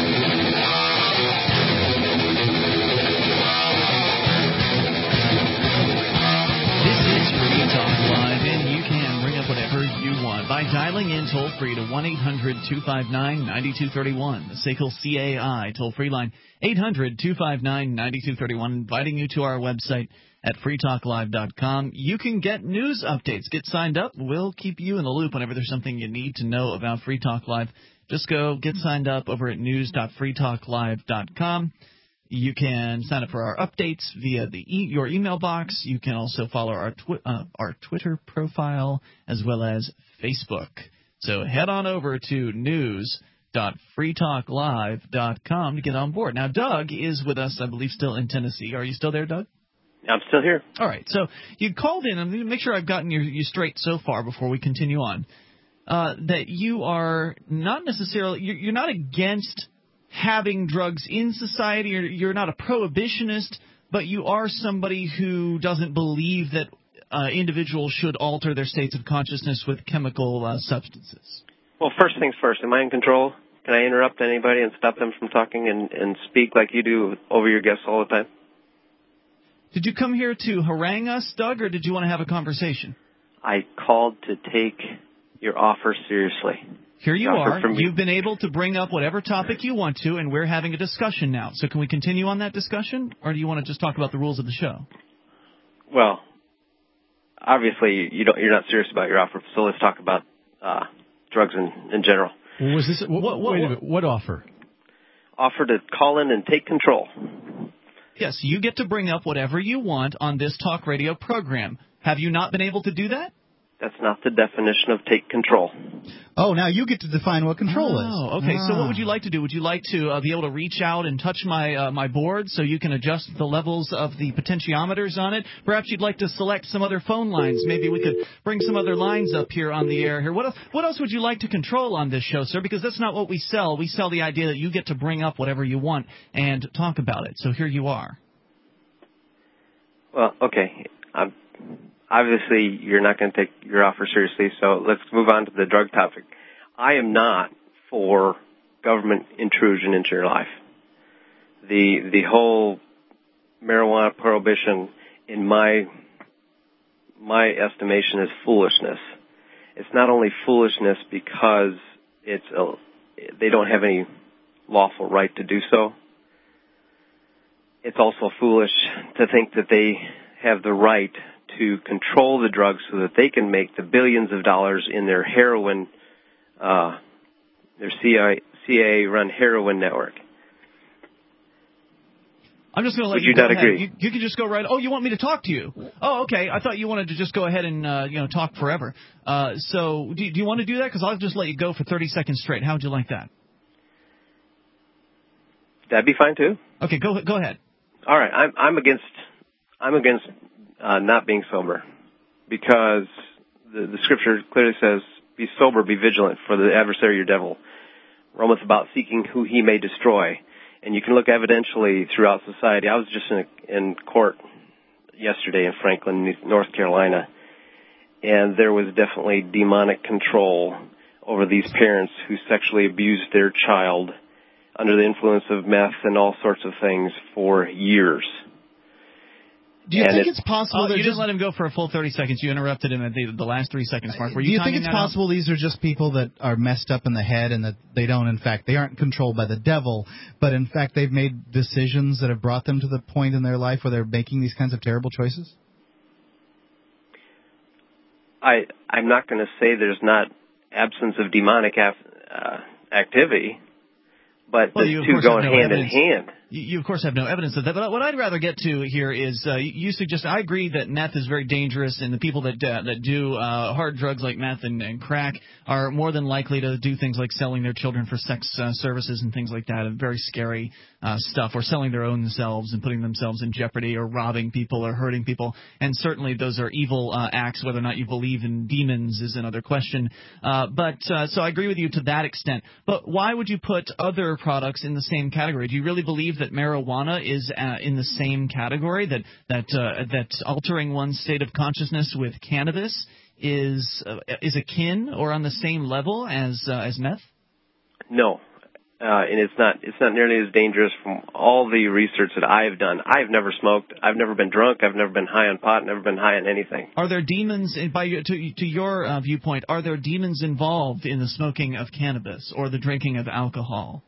is Free Talk Live, and you can bring up whatever you want by dialing in toll-free to one eight hundred, two five nine, nine two three one, the S A C L C A I toll-free line, eight hundred, two five nine, nine two three one, inviting you to our website at free talk live dot com. You can get news updates. Get signed up. We'll keep you in the loop whenever there's something you need to know about Free Talk Live. Just go get signed up over at news dot free talk live dot com. You can sign up for our updates via the e- your email box. You can also follow our twi- uh, our Twitter profile as well as Facebook. So head on over to news dot free talk live dot com to get on board. Now, Doug is with us, I believe, still in Tennessee. Are you still there, Doug? I'm still here. All right. So you called in. I'm going to make sure I've gotten you, you straight so far before we continue on. Uh, that you are not necessarily you're, you're not against having drugs in society. You're, you're not a prohibitionist, but you are somebody who doesn't believe that uh, individuals should alter their states of consciousness with chemical uh, substances. Well, first things first. Am I in control? Can I interrupt anybody and stop them from talking and, and speak like you do over your guests all the time? Did you come here to harangue us, Doug, or did you want to have a conversation? I called to take your offer seriously. Here you Offer are. from me. You've been able to bring up whatever topic you want to, and we're having a discussion now. So can we continue on that discussion, or do you want to just talk about the rules of the show? Well, obviously you don't, you're not serious about your offer, so let's talk about uh, drugs in, in general. What was this? What, What- what- wait a what- minute. What offer? Offer to call in and take control. Yes, you get to bring up whatever you want on this talk radio program. Have you not been able to do that? That's not the definition of take control. Oh, now you get to define what control is. Oh, okay. So Ah. what would you like to do? Would you like to uh, be able to reach out and touch my uh, my board so you can adjust the levels of the potentiometers on it? Perhaps you'd like to select some other phone lines. Maybe we could bring some other lines up here on the air here. What else, what else would you like to control on this show, sir? Because that's not what we sell. We sell the idea that you get to bring up whatever you want and talk about it. So here you are. Well, okay. I'm, obviously, you're not going to take your offer seriously, so let's move on to the drug topic. I am not for government intrusion into your life. The the whole marijuana prohibition, in my my estimation, is foolishness. It's not only foolishness because it's a, they don't have any lawful right to do so. It's also foolish to think that they have the right to control the drugs so that they can make the billions of dollars in their heroin, uh, their C I A-run heroin network. I'm just going to let Would you, you go not ahead. agree? You, you can just go right. Oh, you want me to talk to you? Oh, okay. I thought you wanted to just go ahead and uh, you know talk forever. Uh, so do, do you want to do that? Because I'll just let you go for thirty seconds straight. How would you like that? That'd be fine too. Okay, go go ahead. All right, I'm, I'm against I'm against uh, not being sober because the, the scripture clearly says, "Be sober, be vigilant, for the adversary, your devil, roameth about seeking who he may destroy." And you can look evidentially throughout society. I was just in, a, in court yesterday in Franklin, North Carolina, and there was definitely demonic control over these parents who sexually abused their child under the influence of meth and all sorts of things for years. Do you and think it, it's possible Oh, they're you just... didn't let him go for a full thirty seconds. You interrupted him at the, the last three seconds mark. Were Do you, you think timing it's that out? possible these are just people that are messed up in the head and that they don't, in fact, they aren't controlled by the devil, but in fact they've made decisions that have brought them to the point in their life where they're making these kinds of terrible choices? I, I'm not going to say there's not absence of demonic af, uh, activity, but Well, the you, of two course, go have no hand in evidence. hand. You, you, of course, have no evidence of that. But what I'd rather get to here is uh, you suggest. I agree that meth is very dangerous, and the people that uh, that do uh, hard drugs like meth and, and crack are more than likely to do things like selling their children for sex uh, services and things like that, and very scary uh, stuff, or selling their own selves and putting themselves in jeopardy, or robbing people or hurting people. And certainly those are evil uh, acts. Whether or not you believe in demons is another question. Uh, but uh, so I agree with you to that extent. But why would you put other products in the same category? Do you really believe that marijuana is uh, in the same category, that that uh, that altering one's state of consciousness with cannabis is uh, is akin or on the same level as uh, as meth? No, uh, and it's not. It's not nearly as dangerous from all the research that I have done. I've never smoked. I've never been drunk. I've never been high on pot. Never been high on anything. Are there demons, by your, to to your uh, viewpoint? Are there demons involved in the smoking of cannabis or the drinking of alcohol?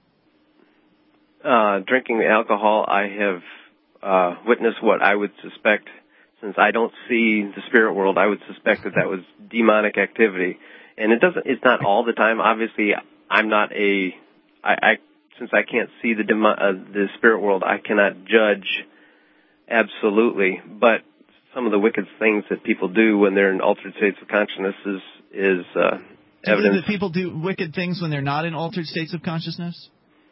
Uh, drinking alcohol, I have uh, witnessed what I would suspect, since I don't see the spirit world, I would suspect that that was demonic activity. And it doesn't, it's not all the time. Obviously, I'm not a, I, I since I can't see the demo, uh, the spirit world, I cannot judge absolutely. But some of the wicked things that people do when they're in altered states of consciousness is, is uh, Do you evidence. believe that people do wicked things when they're not in altered states of consciousness?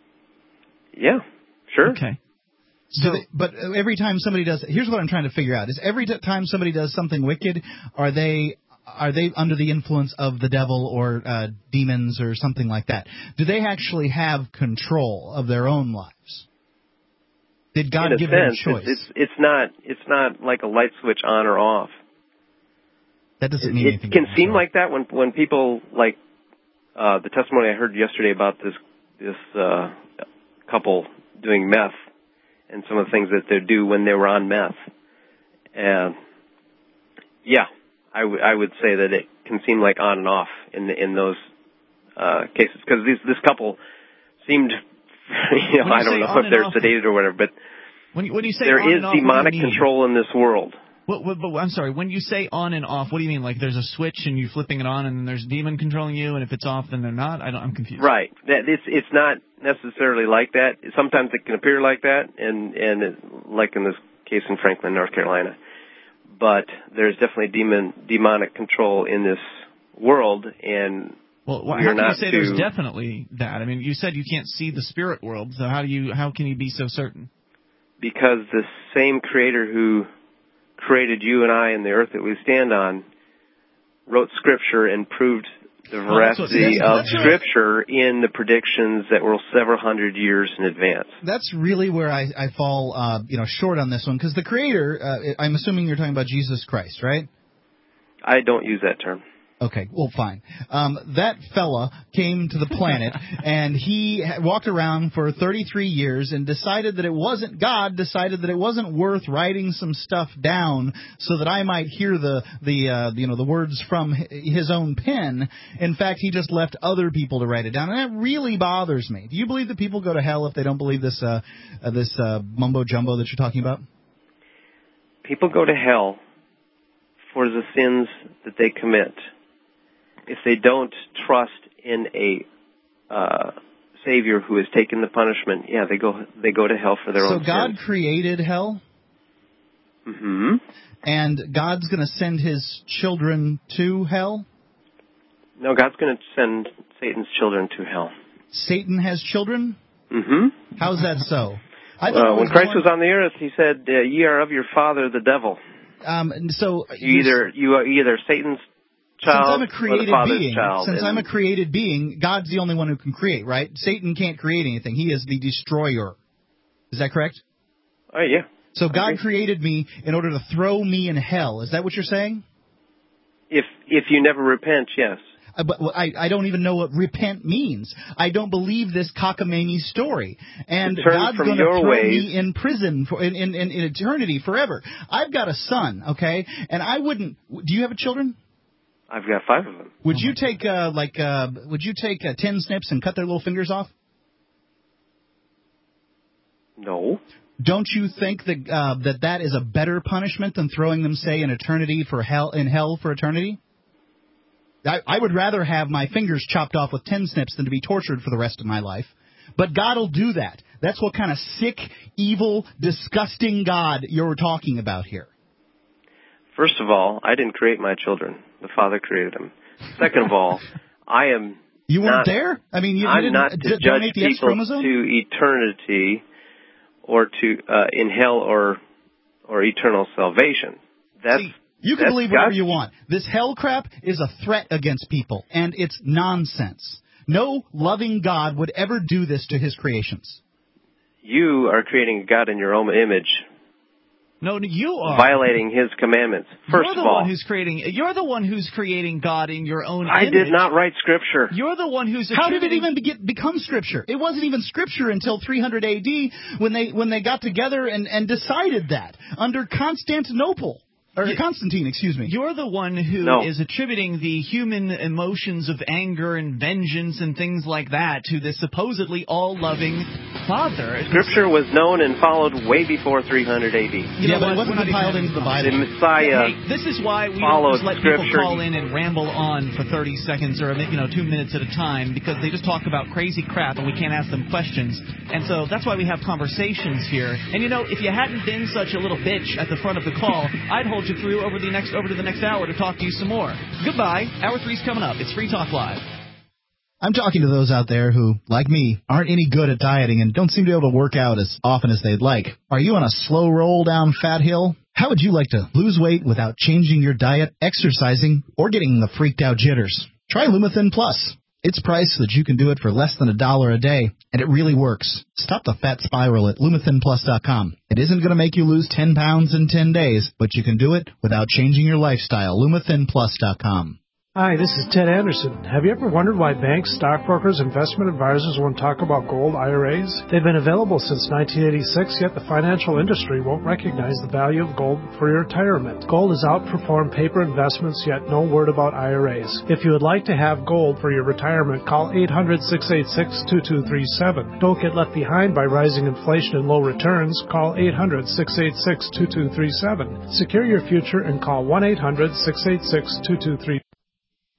Yeah, sure. Okay. So, they, but every time somebody does, here's what I'm trying to figure out: is every t- time somebody does something wicked, are they are they under the influence of the devil or uh, demons or something like that? Do they actually have control of their own lives? Did God in a give sense, them a choice? It's, it's it's not it's not like a light switch on or off. That doesn't mean it, anything. It can seem like that when when people like uh, the testimony I heard yesterday about this this. Uh, couple doing meth and some of the things that they do when they were on meth. And yeah, I, w- I would say that it can seem like on and off in the, in those uh, cases, because this this couple seemed, you know, When you I don't say know on if and they're off, sedated or whatever, but when you, when you say there on is and off, what do you demonic mean? control in this world. What, what, but I'm sorry. When you say on and off, what do you mean? Like there's a switch and you're flipping it on, and then there's a demon controlling you, and if it's off, then they're not. I don't, I'm confused. Right. That it's it's not necessarily like that. Sometimes it can appear like that, and and it, like in this case in Franklin, North Carolina. But there's definitely demon demonic control in this world, and well, we how are can you not say to, there's definitely that? I mean, you said you can't see the spirit world, so how do you how can you be so certain? Because the same Creator who created you and I and the earth that we stand on wrote Scripture and proved the veracity well, of that's what, Scripture in the predictions that were several hundred years in advance. That's really where I, I fall, uh, you know, short on this one, because the Creator, uh, I'm assuming you're talking about Jesus Christ, right? I don't use that term. Okay, well, fine. Um, that fella came to the planet, and he walked around for thirty-three years and decided that it wasn't God, decided that it wasn't worth writing some stuff down so that I might hear the, the uh, you know, the words from his own pen. In fact, he just left other people to write it down, and that really bothers me. Do you believe that people go to hell if they don't believe this, uh, uh, this uh, mumbo-jumbo that you're talking about? people go to hell for the sins that they commit. If they don't trust in a uh, Savior who has taken the punishment, yeah, they go they go to hell for their so own sins. So God created hell? Mm-hmm. And God's going to send his children to hell? No, God's going to send Satan's children to hell. Satan has children? Mm-hmm. How's that so? I uh, when Christ was on the earth, he said, uh, "Ye are of your father, the devil." Um, so you either you are either Satan's child since I'm a created or the Father's being, child. Since and I'm a created being, God's the only one who can create, right? Satan can't create anything. He is the destroyer. Is that correct? Oh, yeah. So God okay. created me in order to throw me in hell. Is that what you're saying? If if you never repent, yes. Uh, but I, I don't even know what repent means. I don't believe this cockamamie story. And God's going to throw ways. me in prison for, in, in, in eternity forever. I've got a son, okay? And I wouldn't... Do you have children? I've got five of them. Would you take, uh, like, uh, would you take uh, ten snips and cut their little fingers off? No. Don't you think that uh, that that is a better punishment than throwing them, say, in eternity for hell in hell for eternity? I, I would rather have my fingers chopped off with ten snips than to be tortured for the rest of my life. But God will do that. That's what kind of sick, evil, disgusting God you're talking about here. First of all, I didn't create my children. The Father created them. Second of all, I am You weren't not, there? I mean, you, you I'm didn't not to d- judge donate the X people chromosome? to eternity or to uh, in hell or or eternal salvation. That's See, you can that's believe whatever God's, you want. This hell crap is a threat against people, and it's nonsense. No loving God would ever do this to his creations. You are creating a God in your own image. No, you are violating his commandments. First you're the of all, one who's creating. You're the one who's creating God in your own I image. did not write Scripture. You're the one who's. How did it even be, become Scripture? It wasn't even Scripture until three hundred A D when they when they got together and, and decided that under Constantinople. Or Constantine, excuse me. You're the one who no. is attributing the human emotions of anger and vengeance and things like that to this supposedly all-loving Father. Scripture was known and followed way before three hundred A D. You yeah, but it wasn't compiled into the Bible. The Messiah hey, this is why we don't just let scripture. people call in and ramble on for thirty seconds or you know two minutes at a time because they just talk about crazy crap and we can't ask them questions. And so that's why we have conversations here. And you know, if you hadn't been such a little bitch at the front of the call, I'd hold you through over the next over to the next hour to talk to you some more. Goodbye. Hour three's coming up. It's Free Talk Live. I'm talking to those out there who, like me, aren't any good at dieting and don't seem to be able to work out as often as they'd like. Are you on a slow roll down fat hill? How would you like to lose weight without changing your diet, exercising, or getting the freaked out jitters? Try Lumithin Plus. It's priced so that you can do it for less than a dollar a day, and it really works. Stop the fat spiral at Lumithin Plus dot com. It isn't going to make you lose ten pounds in ten days, but you can do it without changing your lifestyle. Lumithin Plus dot com. Hi, this is Ted Anderson. Have you ever wondered why banks, stockbrokers, investment advisors won't talk about gold I R As? They've been available since nineteen eighty-six, yet the financial industry won't recognize the value of gold for your retirement. Gold has outperformed paper investments, yet no word about I R As. If you would like to have gold for your retirement, call eight hundred, six eight six, two two three seven. Don't get left behind by rising inflation and low returns. Call eight hundred, six eight six, two two three seven. Secure your future and call one eight hundred, six eight six, two two three seven.